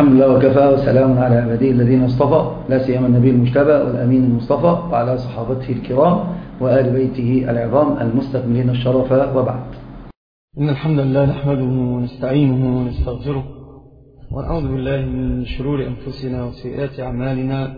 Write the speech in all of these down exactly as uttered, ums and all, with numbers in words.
الحمد لله وكفى، وسلام على عباده الذين اصطفى، لا سيما النبي المجتبى والأمين المصطفى وعلى صحابته الكرام وآل بيته العظام المستكملين الشرف، وبعد. إن الحمد لله نحمده ونستعينه ونستغفره ونعوذ بالله من شرور أنفسنا وسيئات أعمالنا.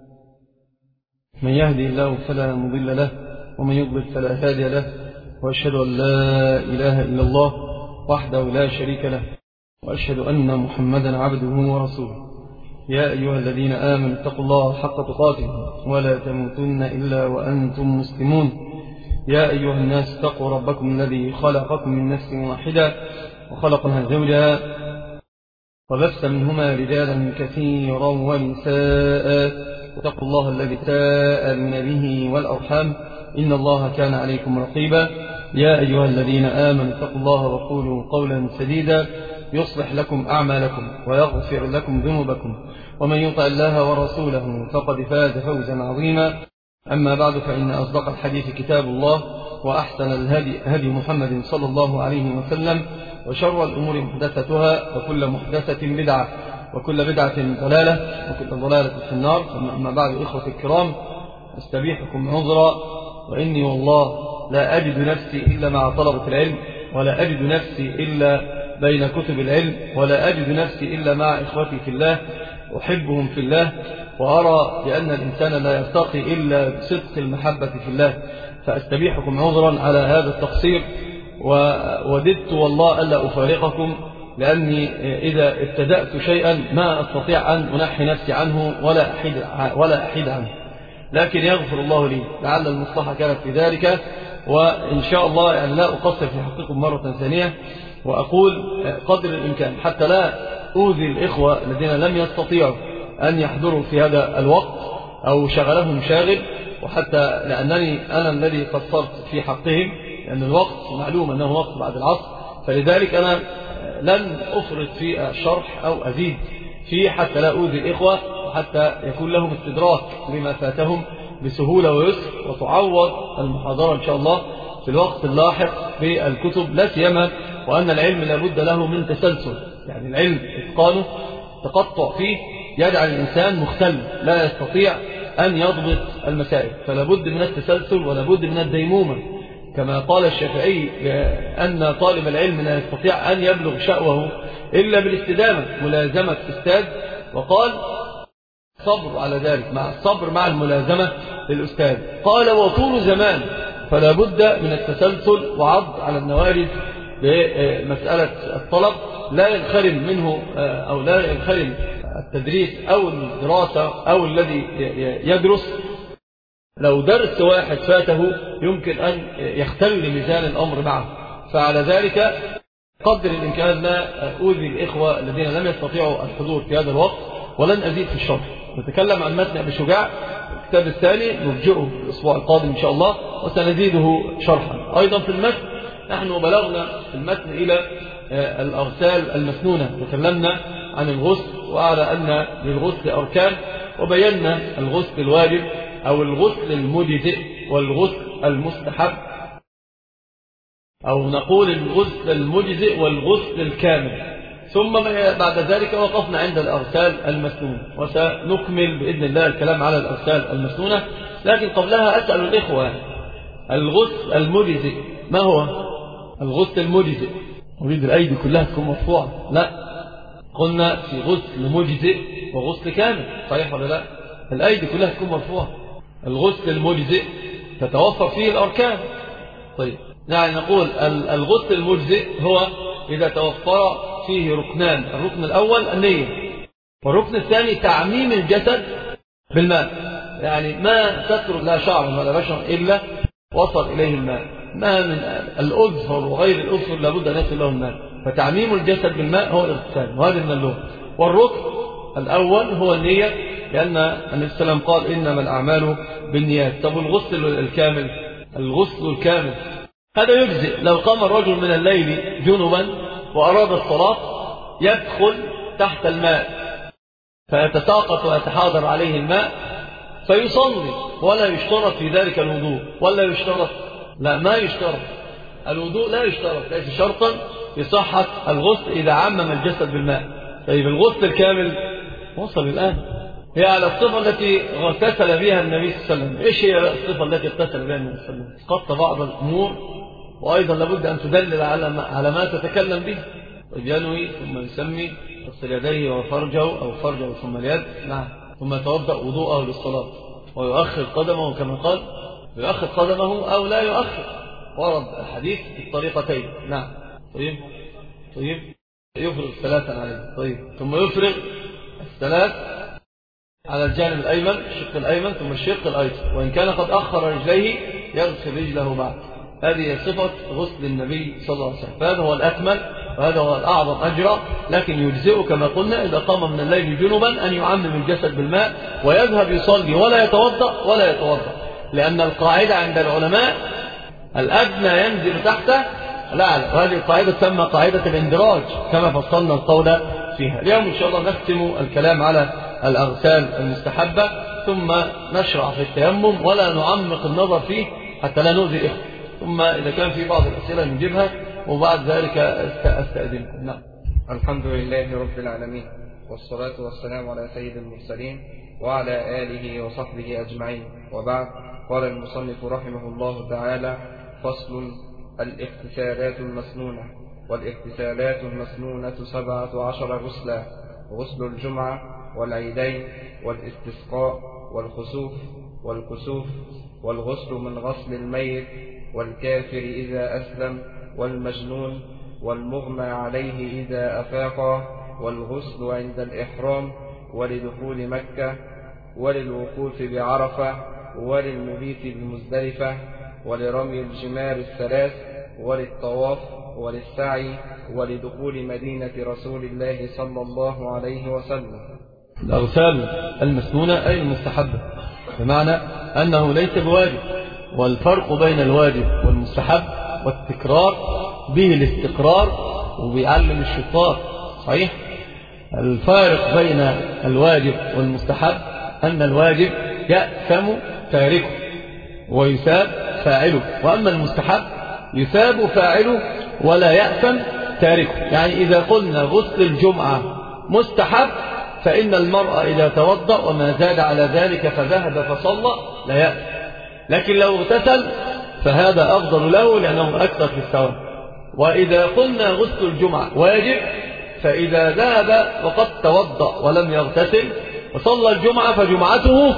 من يهدي الله فلا مضل له ومن يضلل فلا هادي له، وأشهد أن لا إله إلا الله وحده لا شريك له، وأشهد أن محمدا عبده ورسوله. يا أيها الذين آمنوا اتقوا الله حق تقاته ولا تموتن إلا وأنتم مسلمون. يا أيها الناس اتقوا ربكم الذي خلقكم من نفس واحدة وخلق منها زوجها وبث منهما رجالا كثيرا ونساء، واتقوا الله الذي تساءلون به والأرحام إن الله كان عليكم رقيبا. يا أيها الذين آمنوا اتقوا الله وقولوا قولا سديدا يصلح لكم أعمالكم ويغفر لكم ذنوبكم، ومن يطع الله ورسوله فقد فاز فوزا عظيما. أما بعد، فإن أصدق الحديث كتاب الله، وأحسن الهدي هدي محمد صلى الله عليه وسلم، وشر الأمور محدثتها، وكل محدثة بدعة، وكل بدعة ضلالة، وكل ضلالة في النار. أما بعد، إخوة الكرام، أستبيحكم عذرا، وإني والله لا أجد نفسي إلا مع طلبة العلم، ولا أجد نفسي إلا بين كتب العلم، ولا أجد نفسي إلا مع إخوتي في الله، أحبهم في الله، وأرى بأن الإنسان لا يرتقي إلا بصدق المحبة في الله. فأستبيحكم عذرا على هذا التقصير، ووددت والله ألا أفارقكم، لأني إذا ابتدأت شيئا ما أستطيع أن أنحي نفسي عنه ولا أحيد, ولا أحيد عنه، لكن يغفر الله لي، لعل المصلحة كانت في ذلك. وإن شاء الله يعني لا أقصر في حقكم مرة ثانية، وأقول قدر الإمكان حتى لا أوذي الإخوة الذين لم يستطيعوا أن يحضروا في هذا الوقت أو شغلهم شاغل، وحتى لأنني أنا الذي قصرت في حقهم، لأن الوقت معلوم أنه وقت بعد العصر، فلذلك أنا لن أفرط في الشرح أو أزيد فيه حتى لا أوذي الإخوة، وحتى يكون لهم استدراك لما فاتهم بسهولة ويسر، وتعوض المحاضرة إن شاء الله في الوقت اللاحق بالكتب، لا سيما وأن العلم لابد له من تسلسل، يعني العلم إتقانه تقطع فيه يجعل الإنسان مختل لا يستطيع أن يضبط المسائل، فلابد من التسلسل ولابد من الديمومة، كما قال الشافعي أن طالب العلم لا يستطيع أن يبلغ شأوه إلا بالاستدامة، ملازمة أستاذ، وقال صبر على ذلك، مع الصبر مع الملازمة للأستاذ. قال وطول زمان، فلا بد من التسلسل وعض على النوارذ بمسألة الطلب، لا ينخرم منه أو لا ينخرم التدريس أو الدراسة أو الذي يدرس. لو درس واحد فاته يمكن أن يختل ميزان الأمر معه، فعلى ذلك قدر الإمكان لا أوذي الإخوة الذين لم يستطيعوا الحضور في هذا الوقت، ولن أزيد في الشرح. نتكلم عن متن أبي شجاع الكتاب الثاني، نرجعه الأسبوع القادم إن شاء الله، وسنزيده شرحا. أيضا في المتن نحن بلغنا في المتن إلى الأغسال المسنونة، وتكلمنا عن الغسل، وعلى أن للغسل أركان، وبينا الغسل الواجب أو الغسل المجزئ والغسل المستحب، أو نقول الغسل المجزئ والغسل الكامل. ثم بعد ذلك وقفنا عند الأغسال المسنونة، وسنكمل بإذن الله الكلام على الأغسال المسنونة. لكن قبلها أسأل الإخوة، الغسل المجزئ ما هو؟ الغسل المجزئ أريد الأيدي كلها تكون مرفوعة، لا، قلنا في غسل مجزئ وغسل كامل، صحيح ولا لا؟ الأيدي كلها تكون مرفوعة. الغسل المجزئ تتوفر فيه الأركان. طيب، يعني نقول الغسل المجزئ هو إذا توفر فيه ركنان، الركن الأول النية، والركن الثاني تعميم الجسد بالماء، يعني ما تترك لا شعر ولا بشر إلا وصل إليه الماء، ما من الأظهر وغير الأظهر لابد أن يصل له الماء، فتعميم الجسد بالماء هو الاغتسال، وهذا من اللغة. والركن الأول هو النية، لأن النبي صلى الله عليه وسلم قال إنما الأعمال بالنيات. طب الغسل الكامل، الغسل الكامل هذا يجزئ لو قام الرجل من الليل جنبا وأراد الصلاة، يدخل تحت الماء فيتساقط ويتحاضر عليه الماء فيصلي، ولا يشترط في ذلك الوضوء، ولا يشترط، لا ما يشترط الوضوء، لا يشترط، ليس شرطا في صحة الغسل إذا عمم الجسد بالماء. طيب الغسل الكامل وصل الآن، هي على الصفة التي اغتسل بها النبي صلى الله عليه وسلم. إيش هي الصفة التي اغتسل بها النبي صلى الله عليه وسلم؟ قط بعض الأمور، وأيضا لابد أن تدلل على ما, على ما تتكلم به. طيب ينوي ثم يسمي، يغسل يديه وفرجه أو فرجه ثم اليد، نعم، ثم يتوضأ وضوءه للصلاة، ويؤخر قدمه كما قال، يؤخر قدمه أو لا يؤخر، ورد الحديث بالطريقتين، نعم. طيب طيب يفرغ ثلاثا عليه، طيب ثم يفرغ الثلاث على الجانب الأيمن، الشق الأيمن ثم الشق الأيسر، وإن كان قد أخر رجليه يغسل رجله بعد. هذه صفة غسل النبي صلى الله عليه وسلم، فهذا هو الأكمل وهذا هو الأعظم أجرا، لكن يجزئ كما قلنا إذا قام من الليل جنبا أن يعمم الجسد بالماء ويذهب يصلي ولا يتوضأ ولا يتوضأ، لأن القاعدة عند العلماء الأدنى ينزل تحته الأعلى، وهذه القاعدة تسمى قاعدة الاندراج كما فصلنا القول فيها. اليوم إن شاء الله نختم الكلام على الأغسال المستحبة، ثم نشرع في التيمم ولا نعمق النظر فيه حتى لا نؤذي الإخوة، ثم إذا كان في بعض الأسئلة نجيبها وبعد ذلك أستأذنكم. نعم. الحمد لله رب العالمين، والصلاة والسلام على سيد المرسلين وعلى آله وصحبه أجمعين، وبعد. قال المصنف رحمه الله تعالى: فصل: الاغتسالات المسنونة. والاغتسالات المسنونة سبعة عشر غسلا: غسل الجمعة والعيدين والاستسقاء والخسوف والكسوف، والغسل من غسل الميت والكافر إذا أسلم والمجنون والمغمى عليه إذا أفاق، والغسل عند الإحرام ولدخول مكة وللوقوف بعرفة وللمبيت بمزدلفة ولرمي الجمار الثلاث وللطواف وللسعي ولدخول مدينة رسول الله صلى الله عليه وسلم. الأغسال المسنونة أي المستحبة، بمعنى أنه ليس بواجب، والفرق بين الواجب والمستحب والتكرار به الاستقرار، وبيعلم الشطار صحيح. الفارق بين الواجب والمستحب أن الواجب يأثم تاركه ويثاب فاعله، وأما المستحب يثاب فاعله ولا يأثم تاركه. يعني إذا قلنا غسل الجمعة مستحب فإن المرأة إذا توضأ وما زاد على ذلك فذهب فصلى لا يأثم، لكن لو اغتسل فهذا أفضل له لأنه أكثر في الثواب. وإذا قلنا غسل الجمعة واجب فإذا ذهب وقد توضأ ولم يغتسل وصلى الجمعة فجمعته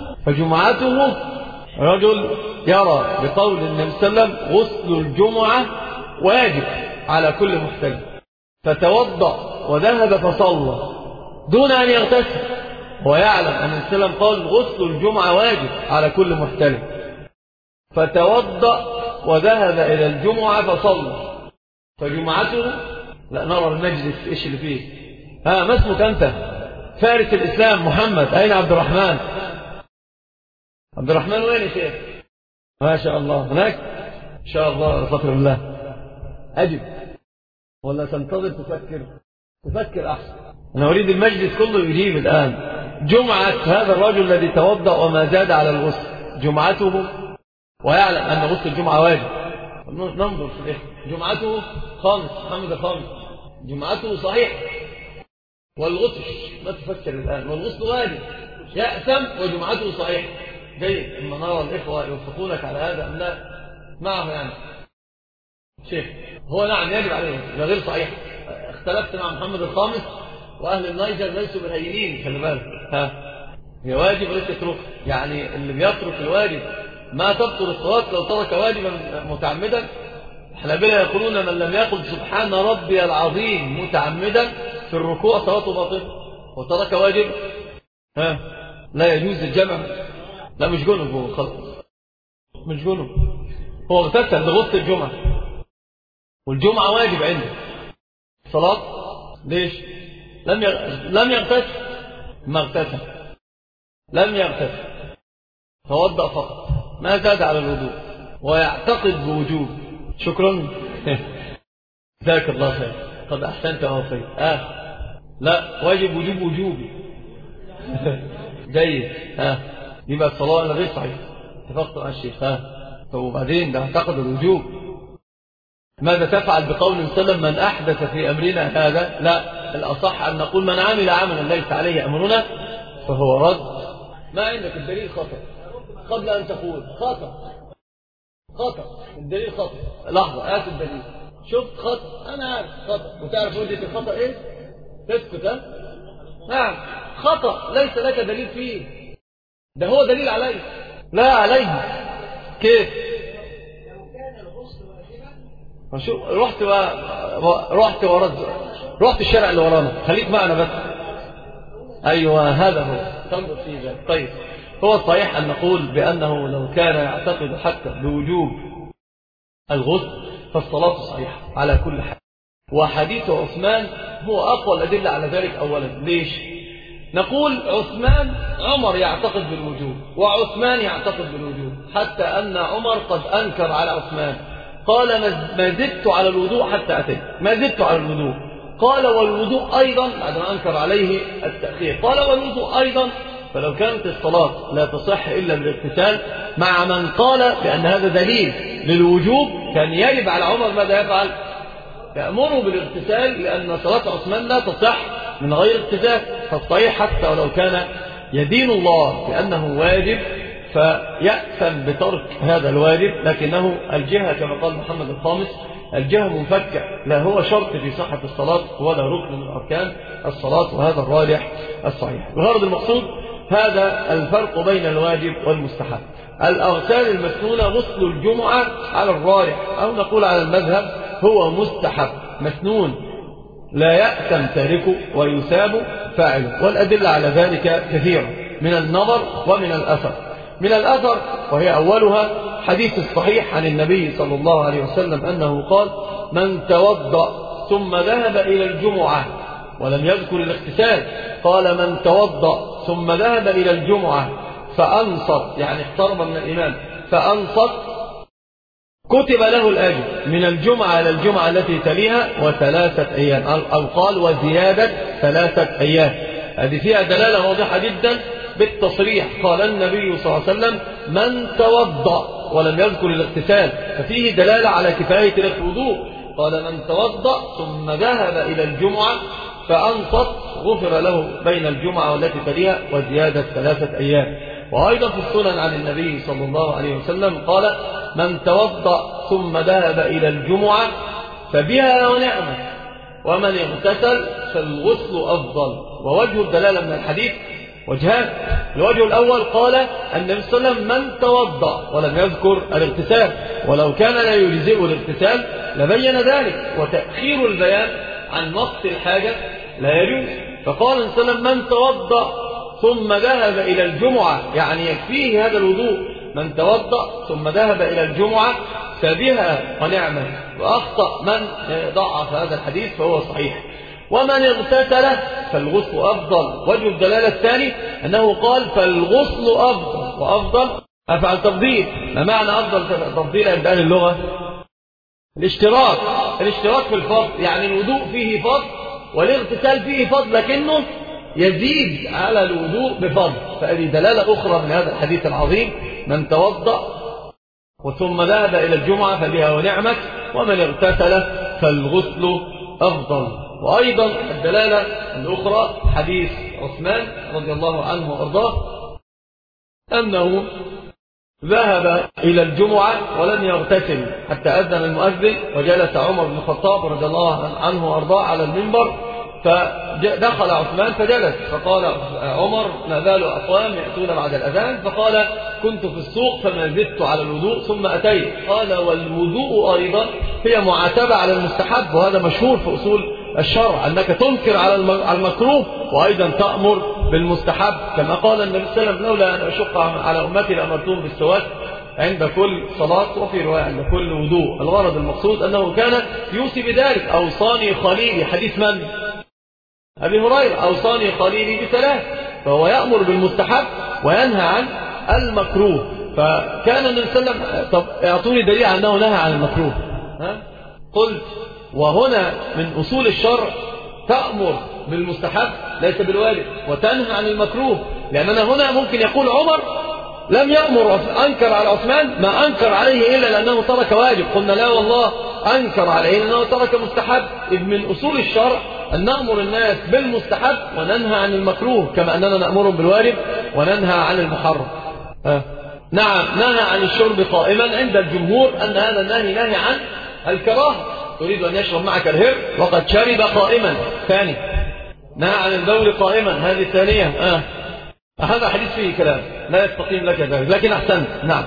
فجمعته رجل يرى بقول النبي صلى الله عليه وسلم: غسل الجمعة واجب على كل محتلم، فتوضأ وذهب فصلى دون أن يغتسل، ويعلم أن النبي صلى الله عليه وسلم قال: غسل الجمعة واجب على كل محتلم، فتوضأ وذهب إلى الجمعة فصلى فجمعته. لا نرى المجلس إيش اللي فيه. ها ما اسمك أنت؟ فارس الإسلام محمد. أين عبد الرحمن؟ عبد الرحمن وين يا شيخ؟ ما شاء الله هناك إن شاء الله بفضل الله. أجب ولا تنتظر تفكر؟ تفكر أحسن. أنا أريد المجلس كله يجيب الآن. جمعة هذا الرجل الذي توضأ وما زاد على الغسل جمعته، ويعلم أن غسل الجمعة واجب. ننظر في الإخوة. جمعته خامس، محمد خامس، جمعته صحيح، والغسل ما تفكر الآن، والغسل واجب يأثم وجمعته صحيح. جيد. أما نرى الإخوة يوفقونك على هذا أم لا معه يعني شيخ؟ هو نعم يجب عليه، ده غير صحيح. اختلفت مع محمد الخامس، وأهل النيجر ليسوا بالهينين، خلي بالك. ها هي واجب وليس يترك، يعني اللي بيترك الواجب ما تبطل الصلاة لو ترك واجبا متعمدا. الحنابلة يقولون: من لم يقل سبحان ربي العظيم متعمدا في الركوع صلاته باطلة، وترك واجب ها لا يجوز الجمع. لا مش جنب، هو خلاص مش جنب، هو اغتسل لغسل الجمعة، والجمعة واجب عنده صلاة. ليش لم يغ... لم يغتسل؟ ما اغتسل، لم يغتسل، توضأ فقط، ما زاد على الوضوء، ويعتقد بوجوب. شكرا. جزاك الله خير. قد أحسنت ووفيت. آه لا واجب وجوب وجوبي. جيد. ها يبقى الصلاة غير صحيح. اتفقت مع الشيخ. ها وبعدين ده اعتقد الوجوب. ماذا تفعل بقول صلى الله عليه وسلم: من أحدث في أمرنا هذا؟ لا الأصح أن نقول من عمل عملا ليس عليه أمرنا فهو رد. ما عندك الدليل خطأ قبل أن تقول خطأ خطأ الدليل خطأ. لحظة هات الدليل. شفت خطأ؟ أنا عارف خطأ وتعرف وجهة الخطأ إيه؟ تسكت. ها؟ نعم خطأ ليس لك دليل فيه، ده هو دليل عليه لا عليه. كيف؟ شوف رحت و... رحت ورد رحت الشارع اللي ورانا، خليك معنا بس. أيوة هذا هو تنظر في ذلك. طيب هو الصحيح أن نقول بأنه لو كان يعتقد حتى بوجوب الغسل فالصلاة صحيحة على كل حال. وحديث عثمان هو أقوى الأدلة على ذلك. أولا ليش؟ نقول عثمان عمر يعتقد بالوجوب وعثمان يعتقد بالوجوب، حتى أن عمر قد أنكر على عثمان قال ما زدت على الوضوء حتى أتيت، ما زدت على الوضوء. قال والوضوء أيضا بعد ما أنكر عليه التأخير قال والوضوء أيضا. فلو كانت الصلاة لا تصح إلا بالاغتسال مع من قال بأن هذا دليل للوجوب كان يجب على عمر ماذا يفعل؟ يأمره بالاغتسال، لأن صلاة عثمان لا تصح من غير اغتسال. فالصحيح حتى ولو كان يدين الله بأنه واجب فيأثم بترك هذا الواجب، لكنه الجهة كما قال محمد الخامس الجهة منفكة، لا هو شرط في صحة الصلاة ولا ركن من أركان الصلاة، وهذا الراجح الصحيح. الغرض المقصود هذا الفرق بين الواجب والمستحب. الأغسال المسنونة غسل الجمعة على الراجح أو نقول على المذهب هو مستحب مسنون لا يأثم تاركه ويثاب فاعله، والأدلة على ذلك كثيرة من النظر ومن الأثر. من الأثر وهي أولها حديث الصحيح عن النبي صلى الله عليه وسلم أنه قال من توضأ ثم ذهب إلى الجمعة ولم يذكر الاغتسال، قال من توضأ ثم ذهب إلى الجمعة فأنصت يعني اقترب من الإمام فأنصت كتب له الأجر من الجمعة إلى الجمعة التي تليها وثلاثة أيام، أو قال وزيادة ثلاثة أيام. هذه فيها دلالة واضحة جدا بالتصريح. قال النبي صلى الله عليه وسلم من توضأ ولم يذكر الاغتسال، ففيه دلالة على كفاية الوضوء. قال من توضأ ثم ذهب إلى الجمعة فأنصت غفر له بين الجمعة والتي تليها وزيادة ثلاثة أيام. وأيضا في السنن عن النبي صلى الله عليه وسلم قال من توضأ ثم ذهب إلى الجمعة فبها ونعمة ومن اغتسل فالغسل أفضل. ووجه الدلالة من الحديث وجهان. الوجه الأول قال النبي صلى الله عليه وسلم من توضأ ولم يذكر الاغتسال، ولو كان لا يجزئه الاغتسال لبين ذلك، وتأخير البيان عن وقت الحاجة لا يجوز. فقال النبي صلى الله عليه وسلم من توضأ ثم ذهب إلى الجمعة يعني يكفيه هذا الوضوء، من توضأ ثم ذهب إلى الجمعة فبها ونعمة. وأخطأ من ضعف هذا الحديث فهو صحيح. ومن اغتسل فالغسل أفضل. وجه الدلالة الثاني أنه قال فالغسل أفضل، وأفضل أفعل تفضيل. ما معنى أفضل تفضيل عند أهل اللغة؟ الاشتراك الاشتراك في الفضل، يعني الوضوء فيه فضل والاغتسال فيه فضل لكنه يزيد على الوضوء بفضل. فهذه دلالة أخرى من هذا الحديث العظيم من توضأ وثم ذهب إلى الجمعة فبها ونعمت ومن اغتسل فالغسل أفضل. وأيضا الدلالة الأخرى حديث عثمان رضي الله عنه وأرضاه أنه ذهب إلى الجمعة ولم يغتسل حتى أذن المؤذن وجلس عمر بن الخطاب رضي الله عنه وأرضاه على المنبر، فدخل عثمان فجلس، فقال عمر ما بال أقوام يأتون بعد الأذان؟ فقال كنت في السوق فما زدت على الوضوء ثم أتيت. قال والوضوء أيضا هي معاتبة على المستحب، وهذا مشهور في أصول الشرع أنك تنكر على المكروه وأيضا تأمر بالمستحب، كما قال النبي صلى الله عليه وسلم لولا أن أشق على أمتي لأمرتهم بالسواك عند كل صلاة وفي رواية عند كل وضوء. الغرض المقصود أنه كان يوصي بذلك. أوصاني خليلي، حديث من؟ أبي هريرة، أوصاني خليلي بثلاث، فهو يأمر بالمستحب وينهى عن المكروه. فكان النبي صلى الله عليه وسلم طب اعطوني دليل على أنه نهى عن المكروه. ها؟ قلت وهنا من أصول الشرع تأمر بالمستحب ليس بالواجب وتنهى عن المكروه، لأننا هنا ممكن يقول عمر لم يأمر أنكر على عثمان ما أنكر عليه إلا لأنه ترك واجب. قلنا لا والله أنكر عليه لأنه ترك مستحب. إذ من أصول الشرع أن نأمر الناس بالمستحب وننهى عن المكروه، كما أننا نأمرهم بالواجب وننهى عن المحرم. أه. نعم، نهى عن الشرب قائما عند الجمهور أن هذا النهي نهي عن الكراهة. تريد أن يشرب معك الهر وقد شرب قائما. ثاني، نهى عن البول قائما، هذه الثانية. أه. هذا حديث فيه كلام لا يستقيم لك ذلك، لكن أحسنت. نعم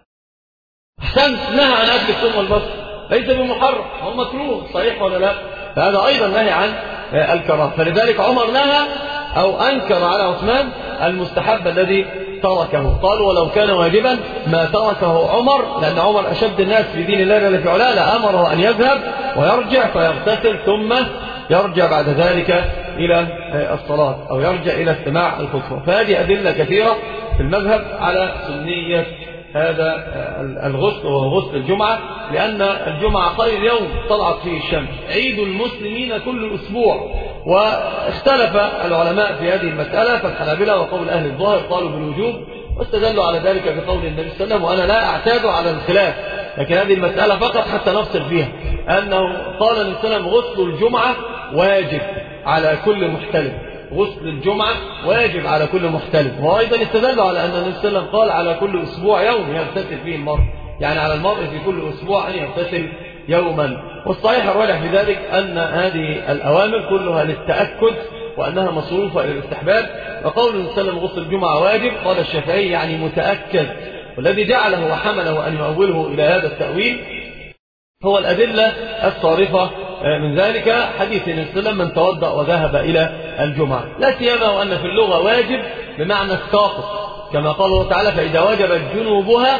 أحسنت، نهى عن أكل الثوم والبصل، ليس بمحرم، هو مكروه، صحيح ولا لا؟ فهذا أيضا نهي عن الكراهة. فلذلك عمر نهى أو أنكر على عثمان المستحب الذي تركه. قالوا ولو كان واجبا ما تركه عمر، لأن عمر أشد الناس في دين الله جل في علاه، لأمره أن يذهب ويرجع فيغتسل ثم يرجع بعد ذلك إلى الصلاة أو يرجع إلى استماع الخطبة. فهذه أدلة كثيرة في المذهب على سنية هذا الغسل، وهو غسل الجمعة، لأن الجمعة خير يوم طلعت فيه الشمس، عيد المسلمين كل أسبوع. واختلف العلماء في هذه المسألة، فالحنابلة وقول أهل الظاهر قالوا بالوجوب، واستدلوا على ذلك بقول النبي صلى الله عليه وسلم، وأنا لا أعتاد على الخلاف، لكن هذه المسألة فقط حتى نفصل فيها، أنه قال النبي صلى الله عليه وسلم غسل الجمعة واجب على كل محتلم، غسل الجمعة واجب على كل محتلم. وأيضا استدلوا على أن النبي صلى الله عليه وسلم قال على كل أسبوع يوم يغتسل فيه المرء، يعني على المرء في كل أسبوع أن يغتسل يوما. والصحيح الراجح في ذلك أن هذه الأوامر كلها للتأكد وأنها مصروفة إلى الاستحباب. وقول النبي صلى الله عليه وسلم غسل الجمعة واجب، قال الشافعي يعني متأكد، والذي جعله وحمله أن يؤوله إلى هذا التأويل هو الأدلة الصارفة من ذلك، حديث النبي صلى الله عليه وسلم من توضأ وذهب إلى الجمعة، لا سيما وأن في اللغة واجب بمعنى الساقط، كما قال الله تعالى فإذا وجبت جنوبها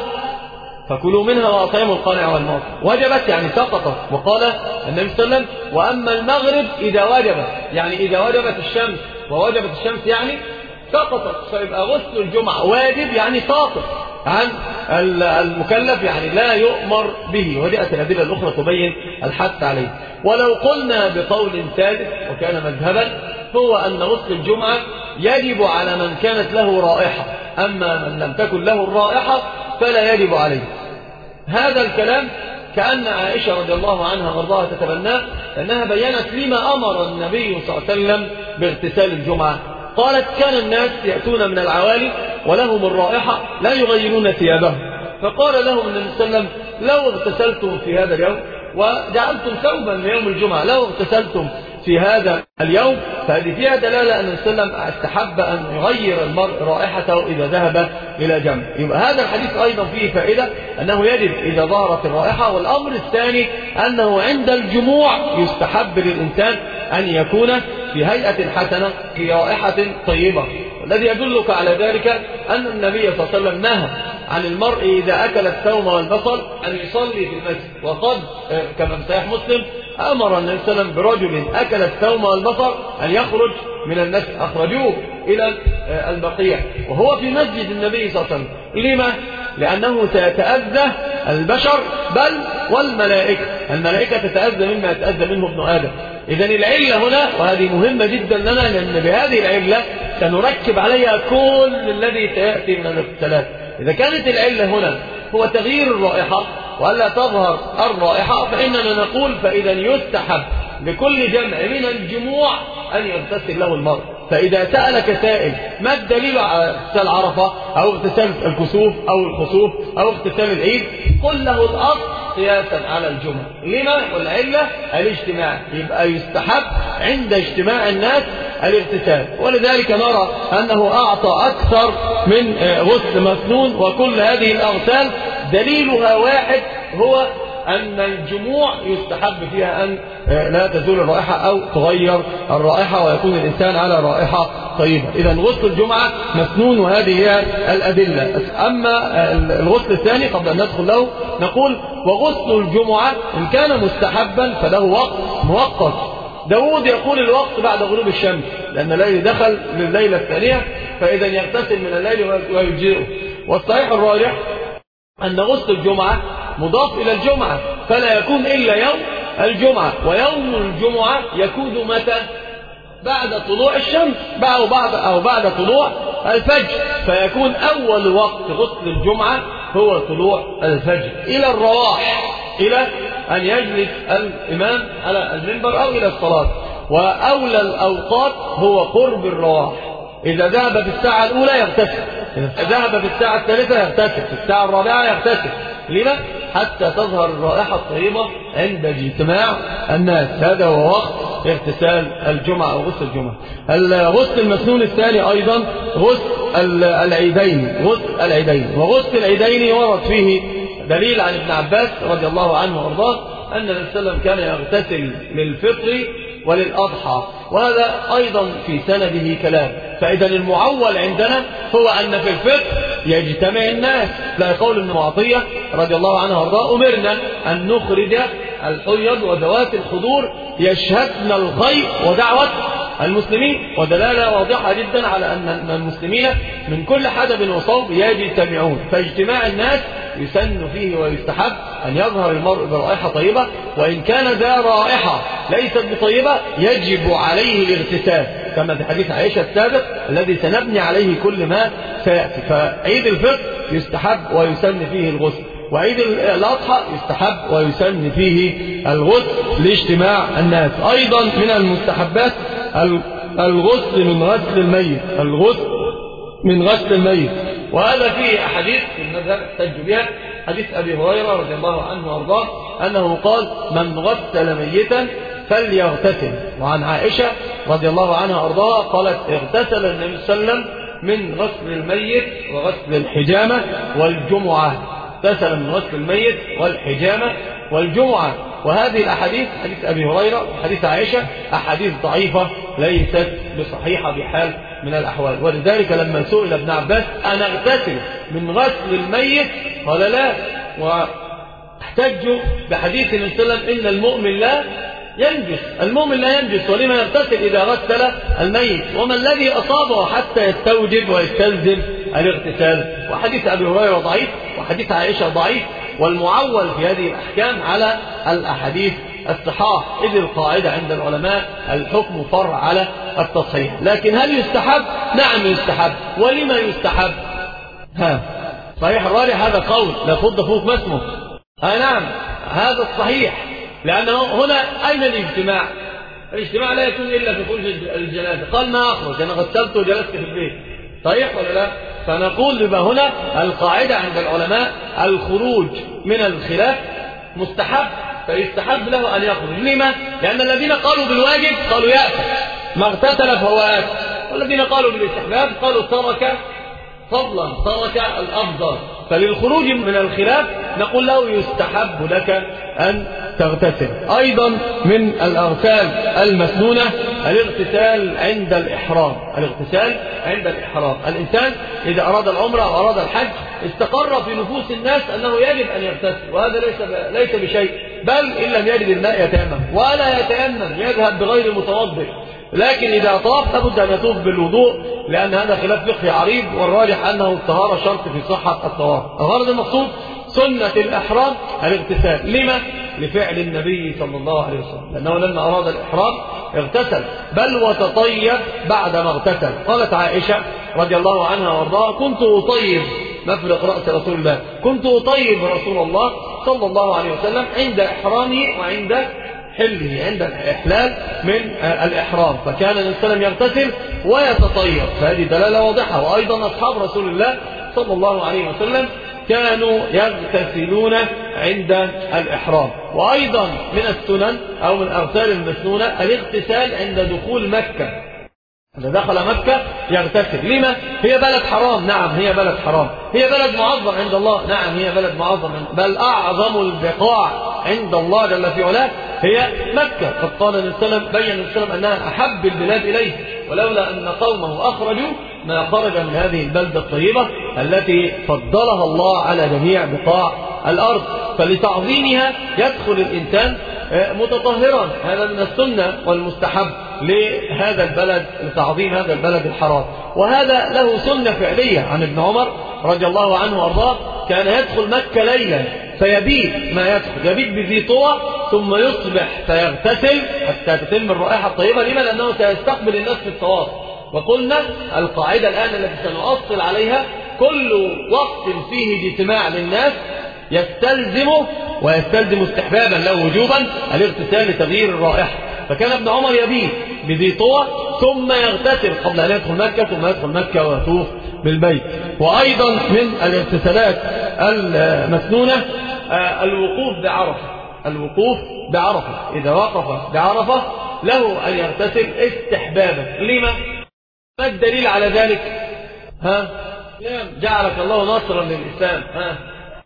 فكلوا منها وأطعموا القانع والمعطر. وجبت يعني سقطت. وقال النبي صلى الله عليه وسلم وأما المغرب إذا وجبت، يعني إذا وجبت الشمس، ووجبت الشمس يعني سقطت. فيبقى غسل الجمعة واجب يعني ساقط عن المكلف، يعني لا يؤمر به. وجاءت الأدلة الأخرى تبين الحث عليه. ولو قلنا بقول ثالث وكان مذهبا، هو أن غسل الجمعة يجب على من كانت له رائحة، أما من لم تكن له الرائحة فلا يجب عليه. هذا الكلام كأن عائشة رضي الله عنها وارضاها تتبناه، لأنها بيّنت لما أمر النبي صلى الله عليه وسلم باغتسال الجمعة. قالت كان الناس يأتون من العوالي ولهم الرائحة لا يغيرون ثيابهم، فقال لهم النبي صلى الله عليه وسلم لو اغتسلتم في هذا اليوم وجعلتم ثوبا ليوم الجمعة، لو اغتسلتم في هذا اليوم، فهذه فيها دلالة أن النبي صلى الله عليه وسلم استحب أن يغير المرء رائحته إذا ذهب إلى جمع. يبقى هذا الحديث أيضا فيه فائدة أنه يجب إذا ظهرت الرائحة. والأمر الثاني أنه عند الجموع يستحب للإنسان أن يكون في هيئة حسنة، في رائحة طيبة. الذي يدلك على ذلك أن النبي صلى الله عليه وسلم نهى عن المرء إذا أكل الثوم والبصل أن يصلي في المسجد. وقد كما في صحيح مسلم أمر النبي صلى الله عليه وسلم برجل أكل الثوم والبصل أن يخرج من المسجد، أخرجوه إلى البقيع وهو في مسجد النبي صلى الله عليه وسلم. لما؟ لأنه سيتأذى البشر بل والملائكة، الملائكة تتأذى مما يتأذى منه ابن آدم. إذن العلة هنا، وهذه مهمة جدا لنا، لأن بهذه العلة سنركب عليها كل الذي سيأتي من الاغتسالات. إذا كانت العلة هنا هو تغيير الرائحة وألا تظهر الرائحة، فإننا نقول فإذا يستحب لكل جمع من الجموع أن يغتسل له المرء. فإذا سألك سائل ما الدليل على اغتسال عرفة أو اغتسال الكسوف أو الخسوف أو اغتسال العيد، قل له الأصل قياسا على الجمعة. لما؟ والعلة الاجتماع، يبقى يستحب عند اجتماع الناس الاغتسال. ولذلك نرى أنه أعطى أكثر من غسل مسنون، وكل هذه الأغسال دليلها واحد، هو أن الجموع يستحب فيها أن لا تزول الرائحة أو تغير الرائحة ويكون الإنسان على رائحة طيبة. إذا غسل الجمعة مسنون، وهذه هي الأدلة. أما الغسل الثاني قبل أن ندخل له نقول وغسل الجمعة إن كان مستحبا فله وقت مؤقت. داود يقول الوقت بعد غروب الشمس، لأن الليل دخل لليلة الثانية، فإذا يغتسل من الليل ويجزئه. والصحيح الراجح أن غسل الجمعة مضاف إلى الجمعة، فلا يكون إلا يوم الجمعة. ويوم الجمعة يكون متى؟ بعد طلوع الشمس أو بعد, أو بعد طلوع الفجر، فيكون أول وقت غسل الجمعة هو طلوع الفجر إلى الرواح، إلى أن يجلس الإمام على المنبر أو إلى الصلاة. وأولى الأوقات هو قرب الرواح. إذا ذهب في الساعة الأولى يغتسل، إذا ذهب في الساعة الثالثة يغتسل، في الساعة الرابعة يغتسل. لما؟ حتى تظهر الرائحة الطيبة عند اجتماع الناس. هذا هو وقت اغتسال الجمعة أو غسل الجمعة. الغسل المسنون الثاني أيضا غسل العيدين، غسل العيدين. وغسل العيدين ورد فيه دليل عن ابن عباس رضي الله عنه وارضاه أن النبي صلى الله عليه وسلم كان يغتسل للفطر وللأضحى، وهذا أيضا في سنده كلام. فإذا المعول عندنا هو أن في الفطر يجتمع الناس. لا قول ابن معطية رضي الله عنه وارضاه أمرنا أن نخرج الحيض وذوات الخدور يشهدن الخير ودعوة المسلمين، ودلالة واضحة جدا على أن المسلمين من كل حدب وصوب يجتمعون. فاجتماع الناس يسن فيه ويستحب أن يظهر المرء برائحة طيبة، وإن كان ذا رائحة ليست بطيبة يجب عليه الاغتسال، كما في حديث عائشة السابق الذي سنبني عليه كل ما سيأتي. فعيد الفطر يستحب ويسن فيه الغسل، وعيد الأضحى يستحب ويسن فيه الغسل لاجتماع الناس. أيضا من المستحبات الغسل من غسل الميت، الغسل من غسل الميت. وهذا فيه أحاديث في المذهب احتج بها، حديث أبي هريرة رضي الله عنه وارضاه أنه قال من غسل ميتا فليغتسل. وعن عائشة رضي الله عنها وارضاها قالت اغتسل النبي صلى الله عليه وسلم من غسل الميت وغسل الحجامة والجمعة، اغتسل من غسل الميت والحجامة والجمعة. وهذه الأحاديث حديث أبي هريرة وحديث عائشة أحاديث ضعيفة ليست بصحيحة بحال من الأحوال. ولذلك لما سئل ابن عباس أنا اغتسل من غسل الميت قال لا، واحتجوا بحديث النبي صلى الله عليه وسلم إن المؤمن لا ينجس، المؤمن لا ينجس، ولما يغتسل إذا غسل الميت، وما الذي أصابه حتى يستوجب ويستلزم الاغتسال. وحديث أبي هريرة ضعيف وحديث عائشة ضعيف، والمعول في هذه الأحكام على الأحاديث الصحاح، إذ القاعدة عند العلماء الحكم فرع على التصحيح. لكن هل يستحب؟ نعم يستحب. ولما يستحب؟ ها صحيح الراجح هذا قول لا فض فوق ما اسمه. ها نعم هذا الصحيح، لأنه هنا أين الاجتماع؟ الاجتماع لا يكون إلا في خروج الجنازة. قال ما أخرج أنا غسلت وجلست في البيت، صحيح ولا لا؟ فنقول لما هنا القاعدة عند العلماء الخروج من الخلاف مستحب، فيستحب له أن يخرج. لما؟ لأن الذين قالوا بالواجب قالوا يأتي ما اغتسل فهو آت، والذين قالوا بالاستحباب قالوا ترك فضلا، ترك الأفضل. فللخروج من الخلاف نقول له يستحب لك أن تغتسل. أيضا من الأغسال المسنونة الاغتسال عند الإحرام، الاغتسال عند الإحرام. الإنسان إذا أراد العمرة أو أراد الحج استقر في نفوس الناس أنه يجب أن يغتسل، وهذا ليس ليس بشيء، بل إن لم يجد الماء يتيمم، ولا يتيمم يذهب بغير متوضئ. لكن إذا طاف لابد أن يطوف بالوضوء، لأن هذا خلاف فقهي عريض، والراجح أنه الطهارة شرط في صحة الطواف. الغرض المقصود سنة الإحرام الاغتسال. لما؟ لفعل النبي صلى الله عليه وسلم، لأنه لما أراد الإحرام اغتسل، بل وتطيب بعد ما اغتسل. قالت عائشة رضي الله عنها وارضاها كنت أطيب مفرق رأس رسول الله، كنت أطيب رسول الله صلى الله عليه وسلم عند إحرامه وعند حله، عند الإحلال من الإحرام، فكان النبي صلى الله عليه وسلم يغتسل ويتطيب. فهذه دلالة واضحة. وأيضا أصحاب رسول الله صلى الله عليه وسلم كانوا يغتسلون عند الإحرام. وأيضا من السنن أو من الأغسال المسنونة الاغتسال عند دخول مكة. إذا دخل مكة يغتسل. لما؟ هي بلد حرام، نعم هي بلد حرام، هي بلد معظم عند الله، نعم هي بلد معظم، بل أعظم البقاع عند الله جل في علاه هي مكة. قد قال النبي صلى الله عليه وسلم، بين النبي صلى الله عليه وسلم أنها أحب البلاد إليه، ولولا أن قومه أخرجوا ما خرج من هذه البلدة الطيبة التي فضلها الله على جميع بقاع الأرض. فلتعظيمها يدخل الإنسان متطهرا، هذا من السنة والمستحب لهذا البلد، لتعظيم هذا البلد الحرام. وهذا له سنة فعلية عن ابن عمر رضي الله عنه وارضاه، كان يدخل مكة ليلا فيبيت ما يدخل، يبيت بذي طوى ثم يصبح فيغتسل حتى تتم الرائحة الطيبة. لما؟ لأنه سيستقبل الناس في الطواف. وقلنا القاعدة الآن التي سنؤصل عليها كل وقت فيه اجتماع للناس يستلزمه ويستلزم استحبابا له وجوبا الاغتسال لتغيير الرائحة. فكان ابن عمر يبيت بذي طوى ثم يغتسل قبل أن يدخل مكة، ثم يدخل مكة ويطوف بالبيت. وأيضا من الاغتسالات المسنونة الوقوف بعرفة، الوقوف بعرفة، إذا وقف بعرفة له أن يغتسل استحبابا. لما؟ ما الدليل على ذلك؟ ها؟ جعلك الله ناصرا للإسلام. ها؟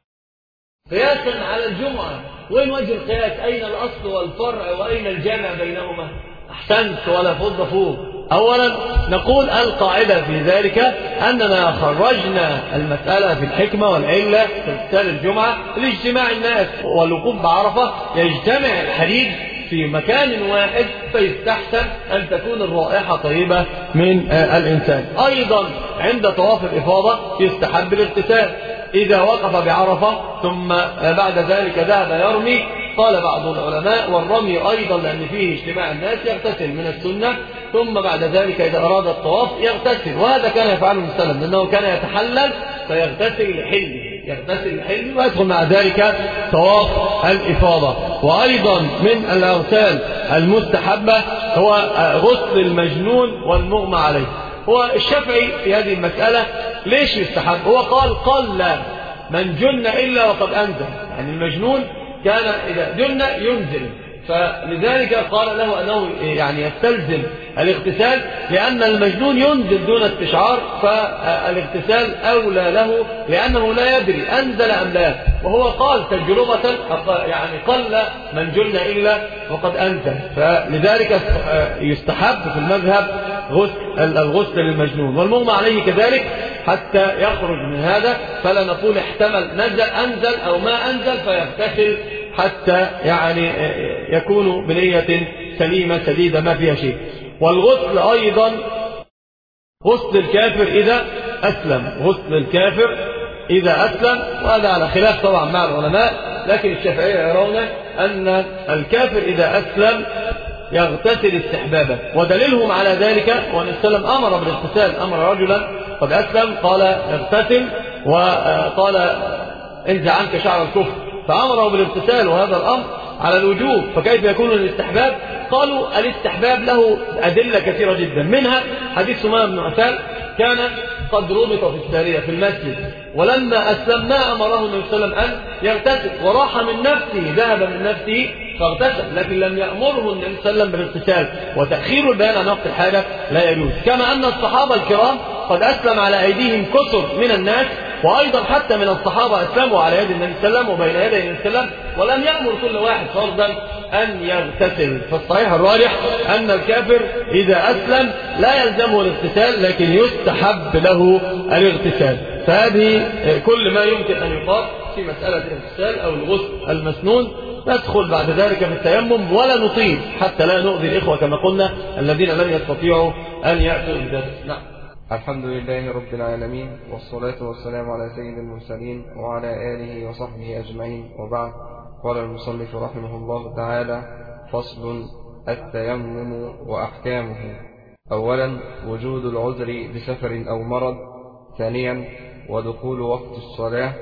قياسا على الجمعة. وين وجه القياس؟ أين الأصل والفرع وأين الجمع بينهما؟ أحسنت ولا فض فوق. أولا نقول القاعدة في ذلك أننا خرجنا المسألة في الحكمة والعلة في اغتسال الجمعة لاجتماع الناس، والوقوف بعرفة يجتمع الحديد في مكان واحد فيستحسن أن تكون الرائحة طيبة من الإنسان. أيضا عند طواف الإفاضة يستحب الاغتسال إذا وقف بعرفة ثم بعد ذلك ذهب يرمي. قال بعض العلماء والرمي أيضا لأن فيه اجتماع الناس يغتسل من السنة، ثم بعد ذلك إذا أراد الطواف يغتسل، وهذا كان يفعله النبي لأنه كان يتحلل فيغتسل لحله، يغتسل لحله ويدخل مع ذلك طواف الإفاضة. وأيضا من الأغسال المستحبة هو غسل المجنون والمغمى عليه. هو الشافعي في هذه المسألة ليش يستحب؟ هو قال قل من جن إلا وقد أنزل، يعني المجنون كان إذا جن ينزل، فلذلك قال له أنه يعني يستلزم الاغتسال لأن المجنون ينزل دون استشعار، فالاغتسال أولى له لأنه لا يدري أنزل أم لا، وهو قال تجربة يعني قل من جن إلا وقد أنزل، فلذلك يستحب في المذهب غسل الغسل للمجنون والمغمى عليه كذلك حتى يخرج من هذا. فلا نقول احتمل نزل أنزل أو ما أنزل فيغتسل حتى يعني يكون بنية سليمة سديدة ما فيها شيء. والغسل أيضا غسل الكافر إذا أسلم، غسل الكافر إذا أسلم، وهذا على خلاف طبعا مع العلماء، لكن الشافعية يرون أن الكافر إذا أسلم يغتسل استحبابا، ودليلهم على ذلك وأن السلام أمر بالاغتسال، أمر رجلا قد أسلم قال اغتسل وقال انزع عنك شعر الكفر، فأمره بالاغتسال، وهذا الأمر على الوجوب، فكيف يكون الاستحباب؟ قالوا الاستحباب له أدلة كثيرة جدا، منها حديث سمامة بن عثال كان قد ربط في السارية في المسجد، ولما أسلم ما أمره النبي صلى الله عليه وسلم أن يغتسل، وراح من نفسه ذهب من نفسه فاغتسل، لكن لم يأمره النبي صلى الله عليه وسلم بالاغتسال، وتأخير البيان عن وقت الحاجة لا يجوز. كما أن الصحابة الكرام قد أسلم على أيديهم كثر من الناس، وأيضا حتى من الصحابة أسلموا على يد النبي صلى الله عليه وسلم وبين يدي النبي صلى الله عليه وسلم، ولم يأمر كل واحد فرضا أن يغتسل. فالصحيح الراجح أن الكافر إذا أسلم لا يلزمه الاغتسال، لكن يستحب له الاغتسال. فهذه كل ما يمكن أن يقال في مسألة الاغتسال أو الغسل المسنون. ندخل بعد ذلك في التيمم ولا نطيل حتى لا نؤذي الإخوة كما قلنا الذين لم يستطيعوا أن يأتوا بذلك. نعم. الحمد لله رب العالمين، والصلاة والسلام على سيد المرسلين وعلى آله وصحبه أجمعين، وبعد. قال المصنف رحمه الله تعالى: فصل: التيمم وأحكامه. أولا وجود العذر بسفر أو مرض. ثانيا ودخول وقت الصلاة.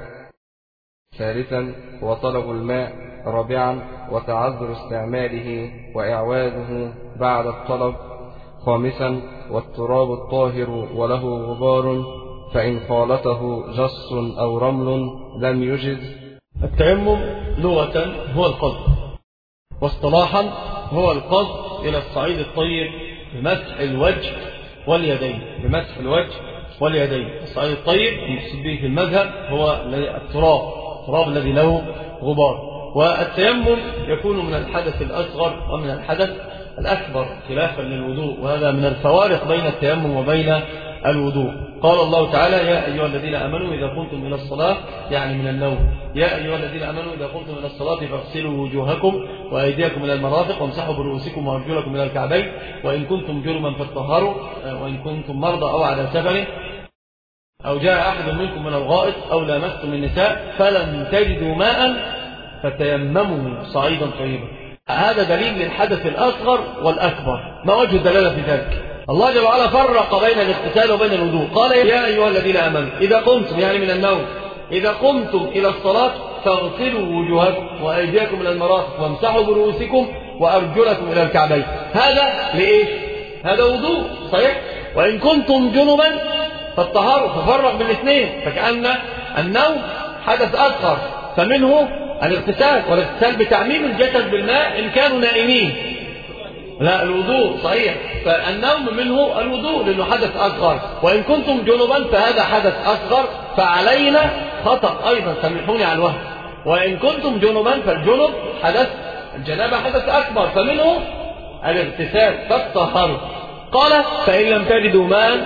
ثالثا وطلب الماء. رابعا وتعذر استعماله وإعواده بعد الطلب. خامسا والتراب الطاهر وله غبار، فإن خالطه جص أو رمل لم يجز. التيمم لغة هو القصد، واصطلاحا هو القصد إلى الصعيد الطيب بمسح الوجه واليدين، بمسح الوجه واليدين. الصعيد الطيب المقصود به في المذهب هو التراب، التراب الذي له غبار. والتيمم يكون من الحدث الأصغر ومن الحدث الأكبر خلافا للوضوء، وهذا من الفوارق بين التيمم وبين الوضوء. قال الله تعالى: يا أيها الذين آمنوا إذا قمتم إلى الصلاة، يعني من النوم، يا أيها الذين آمنوا إذا قمتم إلى الصلاة فاغسلوا وجوهكم وأيديكم إلى المرافق وامسحوا برؤوسكم وأرجلكم إلى الكعبين وإن كنتم جنبا فاطهروا وإن كنتم مرضى أو على سفر أو جاء أحد منكم من الغائط أو لامستم النساء فلم تجدوا ماء فتيمموا صعيدا طيبا. هذا دليل للحدث الأصغر والأكبر. ما وجه الدلالة في ذلك؟ الله جل وعلا فرق بين الاغتسال وبين الوضوء، قال: يا أيها الذين آمنوا إذا قمتم، يعني من النوم، إذا قمتم إلى الصلاة فاغسلوا وجوهكم وأيديكم إلى المرافق وامسحوا برؤوسكم وأرجلكم إلى الكعبين. هذا لإيه؟ هذا وضوء صحيح. وإن كنتم جنبا فالطهارة، تفرق بالاثنين، فكأن النوم حدث أصغر فمنه الاغتسال، والاغتسال بتعميم الجسد بالماء إن كانوا نائمين. لا الوضوء صحيح، فالنوم منه الوضوء لأنه حدث أصغر. وإن كنتم جنبا فهذا حدث أصغر فعلينا خطأ أيضا، سامحوني على الوهم. وإن كنتم جنبا فالجنب حدث الجنابة حدث أكبر فمنه الاغتسال فالطهارة. قال فإن لم تجدوا ماء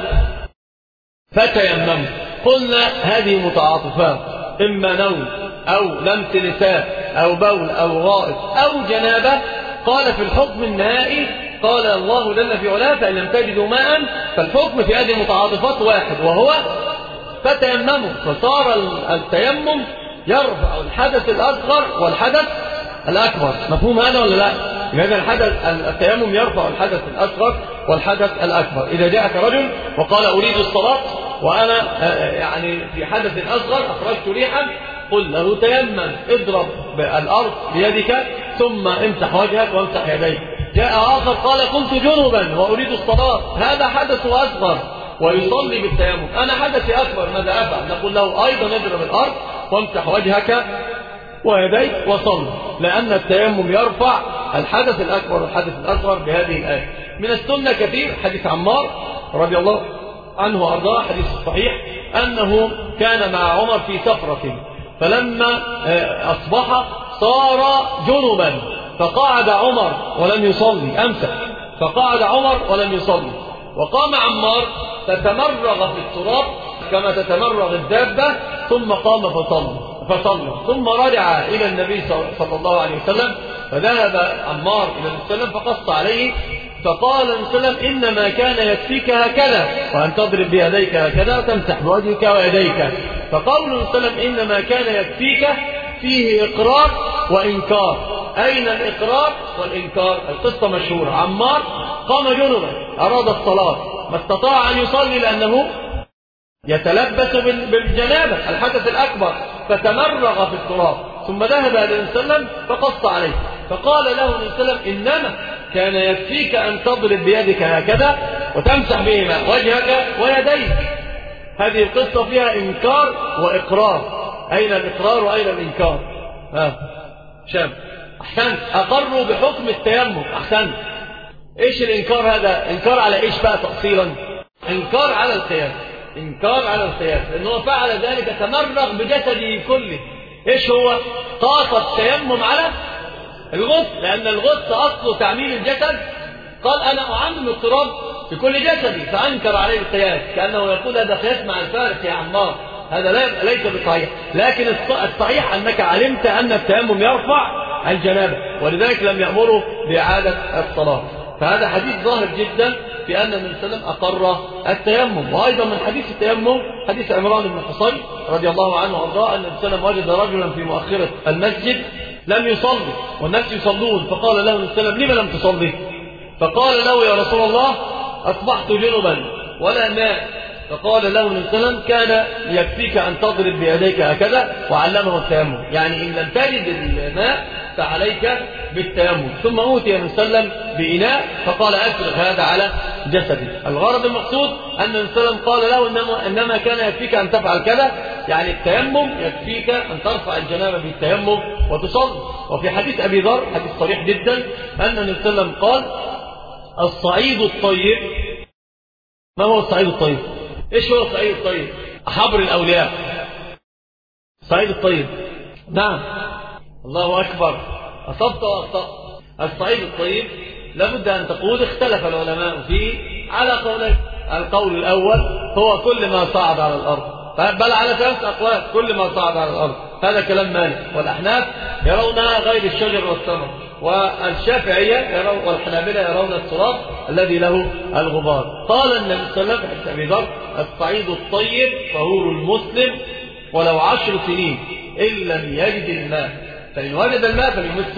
فتيمموا. قلنا هذه متعاطفات، إما نوم أو لمس نساء أو بول أو غائط أو جنابة. قال في الحكم النهائي قال الله جل في علاه فإن لم تجدوا ماء، فالحكم في هذه المتعاطفات واحد وهو فتيمموا. فصار التيمم يرفع الحدث الأصغر والحدث الأكبر. مفهوم هذا ولا لا؟ لأن الحدث التيمم يرفع الحدث الأصغر والحدث الأكبر. إذا جاءك رجل وقال أريد الصلاة وأنا يعني في حدث أصغر أخرجت ريحا، قل له تيمم، اضرب الأرض بيدك ثم امسح وجهك وامسح يديك. جاء آخر قال كنت جنبا وأريد الصلاة، هذا حدث أصغر ويصلي بالتيمم. أنا حدثي أكبر، ماذا أفعل؟ نقول له أيضا اضرب الأرض وامسح وجهك ويديك وصل، لأن التيمم يرفع الحدث الأكبر والحدث الأصغر بهذه الآية. من السنة كثير حديث عمار رضي الله عنه وأرضاه، حديث صحيح، أنه كان مع عمر في سفرة، فلما أصبح صار جنبا فقعد عمر ولم يصلي، أمسك فقعد عمر ولم يصلي، وقام عمار فتمرغ في التراب كما تتمرغ الدابة، ثم قام فصلى فصلى ثم رجع إلى النبي صلى الله عليه وسلم، فذهب عمار إلى النبي صلى الله عليه وسلم فقص عليه، فقال النبي صلى الله عليه وسلم إنما كان يكفيك هكذا، وأن تضرب بيديك هكذا وتمسح بوجهك ويديك. فقول النبي صلى الله عليه وسلم إنما كان يكفيك فيه إقرار وإنكار. أين الإقرار والإنكار؟ القصة مشهورة. عمار قام جنبا أراد الصلاة، ما استطاع أن يصلي لأنه يتلبس بالجنابة الحدث الأكبر، فتمرغ في التراب، ثم ذهب إلى النبي صلى الله عليه وسلم فقص عليه، فقال له النبي صلى الله عليه وسلم إنما كان يكفيك أن تضرب بيدك هكذا وتمسح بهما وجهك ويديك. هذه القصة فيها إنكار وإقرار. أين الإقرار وأين الإنكار؟ ها شاب أحسنت، أقروا بحكم التيمم. أحسنت. إيش الإنكار هذا؟ إنكار على إيش بقى تفصيلا؟ إنكار على القياس، إنكار على القياس، لأنه فعل ذلك تمرغ بجسده كله. إيش هو؟ طاقة التيمم على الغسل، لأن الغسل أصله تعميم الجسد. قال أنا أعمم التراب في كل جسدي، فأنكر عليه القياس، كأنه يقول هذا قياس مع الفارس يا عمار، هذا ليس بصحيح. لكن الصحيح أنك علمت أن التيمم يرفع الجنابة، ولذلك لم يأمره بإعادة الصلاة. فهذا حديث ظاهر جدا في أن النبي صلى الله عليه وسلم أقر التيمم. وأيضا من حديث التيمم حديث عمران بن حصين رضي الله عنه وارضاه، أن النبي صلى الله عليه وسلم وجد رجلا في مؤخرة المسجد لم يصلي والناس يصلون، فقال له النبي صلى الله عليه وسلم لما لم تصلي؟ فقال له يا رسول الله أصبحت جنبا ولا ماء. فقال له النبي صلى الله عليه وسلم كان يكفيك أن تضرب بيديك هكذا، وعلمه التيمم. يعني إن لم تجد الماء فعليك بالتيمم. ثم أوتي النبي صلى الله عليه وسلم بإناء فقال أفرغ هذا على جسدي. الغرض المقصود أن النبي صلى الله عليه وسلم قال له إنما, إنما كان يكفيك أن تفعل كذا، يعني التيمم يكفيك أن ترفع الجنابة بالتيمم وتصلي. وفي حديث أبي ذر حديث صريح جدا أن النبي صلى الله عليه وسلم قال الصعيد الطيب. ما هو الصعيد الطيب؟ إيش هو الصعيد الطيب؟ حبر الأولياء. الصعيد الطيب، نعم، الله أكبر، أصبت وأخطأت. الصعيد الطيب لابد أن تقول اختلف العلماء فيه على قولين. القول الأول هو كل ما صعد على الأرض، بل على ثلاث أقوال، كل ما صعد على الأرض. هذا كلام مالك، والأحناف يرونها غير الشجر والثمر، والشافعية يرون والحنابلة يرون التراب الذي له الغبار. قال النبي صلى الله عليه وسلم في أبي ذر الصعيد الطيب طهور المسلم ولو عشر سنين إن لم يجد الماء، فإن وجد الماء فليمسه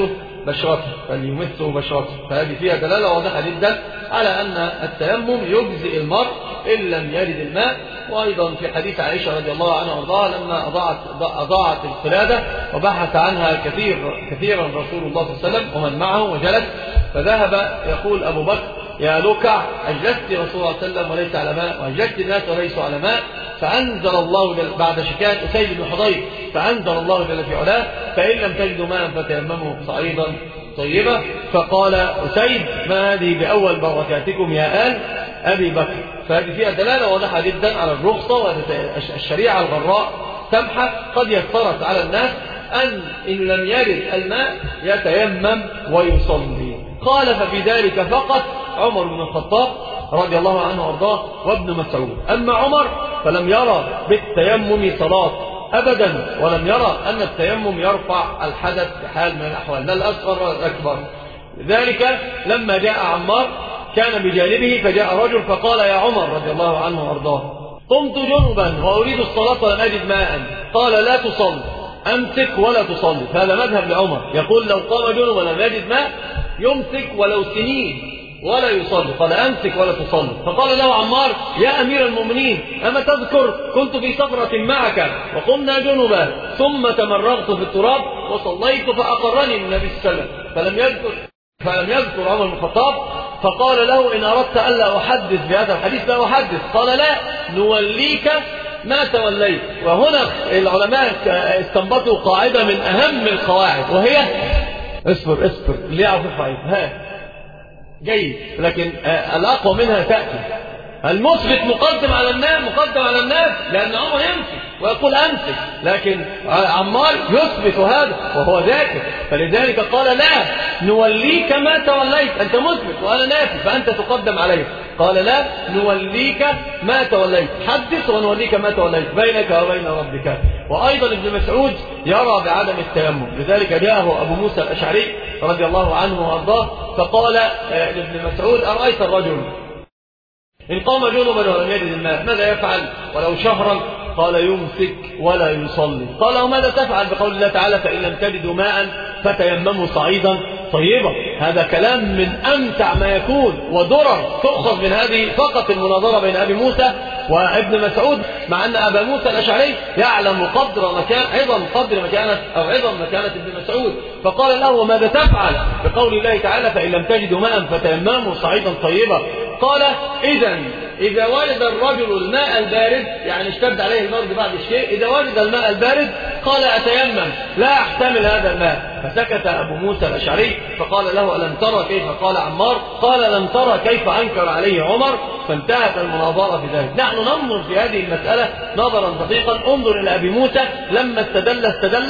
بشرته فليمسه بشرته. فهذه فيها دلالة واضحة جدا على أن التيمم يجزئ المرء إن لم يرد الماء. وأيضا في حديث عائشة رضي الله عنها وارضاها لما أضاعت, أضاعت القلادة وبحث عنها كثير كثيرا رسول الله صلى الله عليه وسلم ومن معه وجلس، فذهب يقول أبو بكر يا لكع أجلست رسول الله صلى الله عليه وسلم وليس على ماء، وأجلست الناس وليسوا على ماء، فأنزل الله بعد شكاية أسيد بن حضير فأنزل الله جل في علاه فإن لم تجدوا ماء فتيمموا صعيدا طيبا. فقال أسيد ما هذه بأول بركاتكم يا آل أبي بكر. فهذه فيها دلالة واضحة جدا على الرخصة والشريعة الغراء سمحة قد يسرت على الناس أن إن لم يرد الماء يتيمم ويصلي. خالف في ذلك فقط عمر بن الخطاب رضي الله عنه وارضاه وابن مسعود. أما عمر فلم يرى بالتيمم صلاة أبدا، ولم يرى أن التيمم يرفع الحدث بحال من الأحوال لا الأصغر ولا الأكبر. لذلك لما جاء عمار كان بجانبه فجاء رجل فقال يا عمر رضي الله عنه وارضاه قمت جنبا وأريد الصلاة ولم أجد ماء. قال لا تصل أمسك ولا تصلي. هذا مذهب لعمر، يقول لو قام جنبا ولم يجد ماء يمسك ولو سنين ولا يصلي. قال أمسك ولا تصلي. فقال له عمار يا أمير المؤمنين أما تذكر كنت في سفرة معك وقمنا جنبا ثم تمرغت في التراب وصليت فأقرني النبي صلى الله عليه وسلم. فلم يذكر فلم يذكر عمر بن الخطاب. فقال له إن أردت ألا أحدث بهذا الحديث لا أحدث. قال لا نوليك ما توليت. وهنا العلماء استنبطوا قاعدة من أهم القواعد وهي اصبر اصبر ليه عفو عيب ها جيد، لكن الأقوى منها تأتي. المثبت مقدم على الناس مقدم على الناس لأن عمر يمسك ويقول أمسك، لكن عمار يثبت هذا وهو ذاكر. فلذلك قال لا نوليك ما توليت، أنت مثبت وأنا نافي فأنت تقدم عليه. قال لا نوليك ما توليت، حدث ونوليك ما توليت بينك وبين ربك. وأيضا ابن مسعود يرى بعدم التيمم، لذلك جاءه أبو موسى الأشعري رضي الله عنه وأرضاه فقال لابن مسعود أرأيت الرجل إن قام جنبا ولم يجد الماء ماذا يفعل ولو شهرا؟ قال يمسك ولا يصلي. قال وماذا تفعل بقول الله تعالى فإن لم تجدوا ماء فتيمموا صعيدا طيبا؟ هذا كلام من أمتع ما يكون ودرر تؤخذ من هذه فقط المناظرة بين أبي موسى وابن مسعود، مع أن أبا موسى الأشعري يعلم قدر مكان عظم قدر مكانة أو عظم مكانة ابن مسعود. فقال له وماذا تفعل بقول الله تعالى فإن لم تجدوا ماء فتيمموا صعيدا طيبا؟ قال إذا إذا وجد الرجل الماء البارد يعني اشتد عليه البرد بعد الشيء، إذا وجد الماء البارد قال أتيمم لا أحتمل هذا الماء. فسكت أبو موسى الأشعري فقال له ألم ترى كيف قال عمار؟ قال لم ترى كيف أنكر عليه عمر. فانتهت المناظرة في ذلك. نحن ننظر في هذه المسألة نظرا دقيقا. انظر إلى أبي موسى لما استدل استدل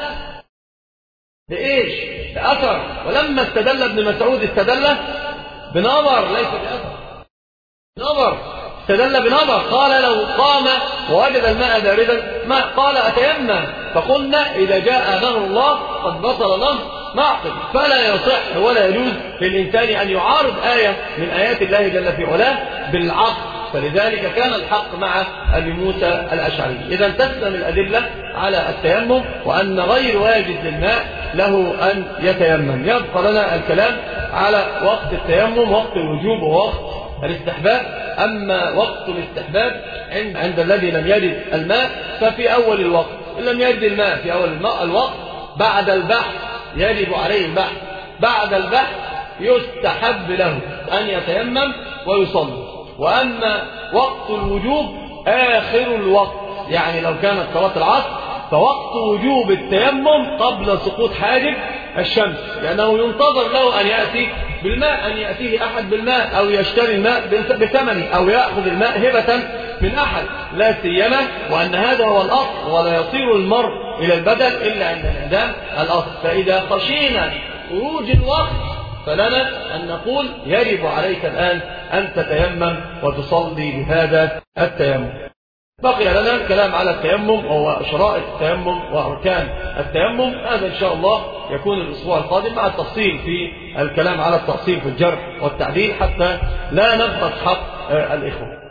بإيش؟ بأثر. ولما استدل ابن مسعود استدل بنظر ليس بأثر، نظر استدل بنظر. قال لو قام ووجد الماء باردا ما قال أتيمم. فقلنا إذا جاء نهر الله قد بطل نهر معقل، فلا يصح ولا يجوز للإنسان أن يعارض آية من آيات الله جل في علاه بالعقل. فلذلك كان الحق مع أبي موسى الأشعري. إذا تسلم الأدلة على التيمم وأن غير واجد للماء له أن يتيمم. يبقى لنا الكلام على وقت التيمم، وقت الوجوب ووقت الاستحباب. أما وقت الاستحباب عند, عند الذي لم يجد الماء ففي أول الوقت. إن لم يجد الماء في أول الوقت بعد البحث يجب عليه البحث. بعد البحث يستحب له أن يتيمم ويصلي. وأما وقت الوجوب آخر الوقت، يعني لو كانت صلاة العصر فوقت وجوب التيمم قبل سقوط حاجب الشمس، لأنه ينتظر له أن يأتي بالماء، أن يأتيه أحد بالماء أو يشتري الماء بثمنه أو يأخذ الماء هبة من أحد، لا سيما وأن هذا هو الأصل ولا يصير المرء إلى البدل إلا عند انعدام الأصل. فإذا خشينا خروج الوقت فلنا أن نقول يجب عليك الآن أن تتيمم وتصلي بهذا التيمم. بقي لنا الكلام على التيمم وهو شرائط التيمم وأركان التيمم. هذا إن شاء الله يكون الأسبوع القادم مع التفصيل في الكلام على التفصيل في الجرح والتعديل حتى لا نبخس حق الإخوة.